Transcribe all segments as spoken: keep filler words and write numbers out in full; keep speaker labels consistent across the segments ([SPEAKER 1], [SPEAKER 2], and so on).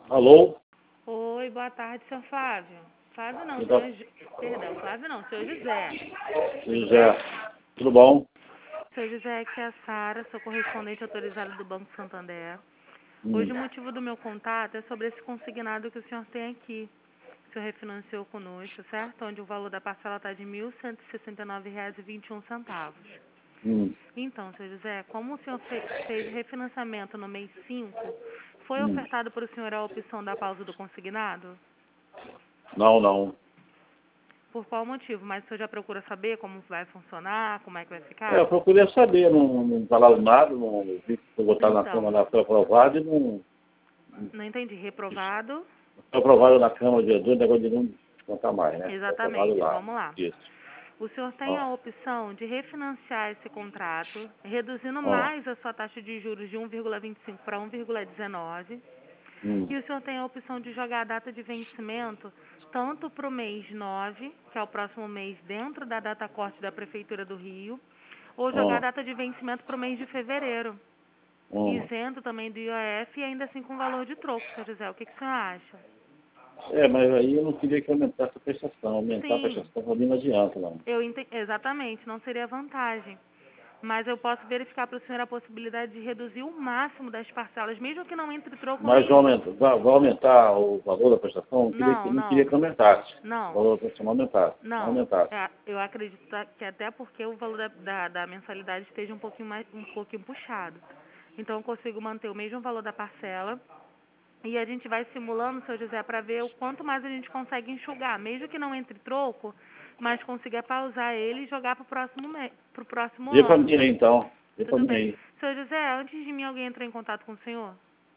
[SPEAKER 1] Alô?
[SPEAKER 2] Oi, boa tarde, seu Flávio. Flávio não,
[SPEAKER 1] Então,
[SPEAKER 2] senhor... Ju- Perdão, Flávio não, seu José. Tudo
[SPEAKER 1] José,
[SPEAKER 2] bem?
[SPEAKER 1] tudo bom?
[SPEAKER 2] Seu José, aqui é a Sara, sou correspondente autorizada do Banco Santander.
[SPEAKER 1] Hum.
[SPEAKER 2] Hoje o motivo do meu contato é sobre esse consignado que o senhor tem aqui. O senhor refinanciou conosco, certo? Onde o valor da parcela está de mil cento e sessenta e nove reais e vinte e um centavos.
[SPEAKER 1] Hum.
[SPEAKER 2] Então, seu José, como o senhor fe fez o refinanciamento no mês cinco, foi
[SPEAKER 1] Hum.
[SPEAKER 2] ofertado para o senhor a opção da pausa do consignado?
[SPEAKER 1] Não, não.
[SPEAKER 2] Por qual motivo? Mas o senhor já procura saber como vai funcionar, como é que vai
[SPEAKER 1] É, eu
[SPEAKER 2] ficar?
[SPEAKER 1] procurei saber, não, não falaram nada, não vi que foi votar na
[SPEAKER 2] Então,
[SPEAKER 1] Câmara, foi aprovado e não
[SPEAKER 2] não entendi. Reprovado?
[SPEAKER 1] foi aprovado na Câmara de Vereadores, negócio de não descontar mais, né? Foi aprovado
[SPEAKER 2] Exatamente.
[SPEAKER 1] lá.
[SPEAKER 2] Vamos lá.
[SPEAKER 1] Isso.
[SPEAKER 2] O senhor tem
[SPEAKER 1] Ó,
[SPEAKER 2] a opção de refinanciar esse contrato, reduzindo
[SPEAKER 1] ó.
[SPEAKER 2] mais a sua taxa de juros de um vírgula vinte e cinco para um vírgula dezenove.
[SPEAKER 1] Hum.
[SPEAKER 2] E o senhor tem a opção de jogar a data de vencimento tanto para o mês nove, que é o próximo mês dentro da data corte da Prefeitura do Rio, ou jogar a
[SPEAKER 1] Ó.
[SPEAKER 2] data de vencimento para o mês de fevereiro,
[SPEAKER 1] Ó.
[SPEAKER 2] isento também do I O F e ainda assim com valor de troco, senhor José. O que, que o senhor acha?
[SPEAKER 1] É, mas aí eu não queria que aumentasse a prestação. Aumentar a
[SPEAKER 2] Sim,
[SPEAKER 1] prestação para mim não adianta, não.
[SPEAKER 2] eu ente... exatamente, não seria vantagem. Mas eu posso verificar para o senhor a possibilidade de reduzir o máximo das parcelas, mesmo que não entre troco
[SPEAKER 1] Mas vai
[SPEAKER 2] nenhum.
[SPEAKER 1] aumentar, vai, vai aumentar o valor da prestação? Não queria, que-
[SPEAKER 2] Não,
[SPEAKER 1] não queria
[SPEAKER 2] não,
[SPEAKER 1] que aumentasse. O
[SPEAKER 2] não,
[SPEAKER 1] valor da prestação não aumentasse. Não
[SPEAKER 2] não.
[SPEAKER 1] aumentasse.
[SPEAKER 2] É, eu acredito que até porque o valor da, da, da mensalidade esteja um pouquinho mais, um pouquinho puxado. Então eu consigo manter o mesmo valor da parcela e a gente vai simulando, seu José, para ver o quanto mais a gente consegue enxugar, mesmo que não entre troco, mas consiga pausar ele e jogar para o próximo, me- pro próximo
[SPEAKER 1] Vê pra
[SPEAKER 2] ano.
[SPEAKER 1] mim aí, então. Vê pra
[SPEAKER 2] Tudo
[SPEAKER 1] mim
[SPEAKER 2] bem.
[SPEAKER 1] aí.
[SPEAKER 2] Seu José, antes de mim alguém entrou em contato com o senhor?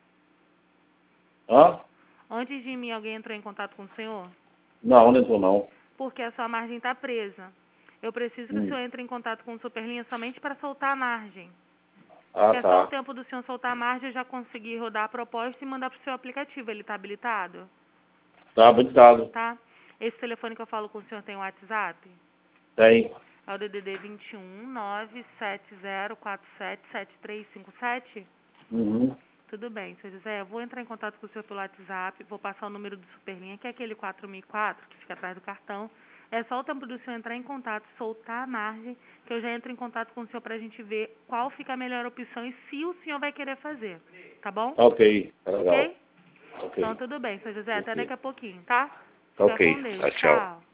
[SPEAKER 1] Hã?
[SPEAKER 2] Antes de mim alguém entrou em contato com o senhor?
[SPEAKER 1] Não, não entrou não.
[SPEAKER 2] Porque a sua margem está presa. Eu preciso que o
[SPEAKER 1] Hum.
[SPEAKER 2] senhor entre em contato com o Superlinha somente para soltar a margem.
[SPEAKER 1] Ah,
[SPEAKER 2] Que é só o
[SPEAKER 1] tá.
[SPEAKER 2] tempo do senhor soltar a margem, eu já consegui rodar a proposta e mandar para o seu aplicativo. Ele está habilitado?
[SPEAKER 1] Tá habilitado.
[SPEAKER 2] Tá? Esse telefone que eu falo com o senhor tem o WhatsApp?
[SPEAKER 1] Tem.
[SPEAKER 2] É o D D D vinte e um, nove sete zero quatro sete sete três cinco sete?
[SPEAKER 1] Uhum.
[SPEAKER 2] Tudo bem, seu José. Eu vou entrar em contato com o senhor pelo WhatsApp, vou passar o número do Superlinha, que é aquele quatro mil e quatro, que fica atrás do cartão. É só o tempo do senhor entrar em contato, soltar a margem, que eu já entro em contato com o senhor para a gente ver qual fica a melhor opção e se o senhor vai querer fazer. Tá bom?
[SPEAKER 1] Tá ok. Tá legal.
[SPEAKER 2] Ok? Então
[SPEAKER 1] Ok.
[SPEAKER 2] tudo bem, seu José. Até
[SPEAKER 1] Ok.
[SPEAKER 2] daqui a pouquinho, tá?
[SPEAKER 1] Tá
[SPEAKER 2] Fica
[SPEAKER 1] ok.
[SPEAKER 2] com Deus.
[SPEAKER 1] Tá, tchau.
[SPEAKER 2] Tchau.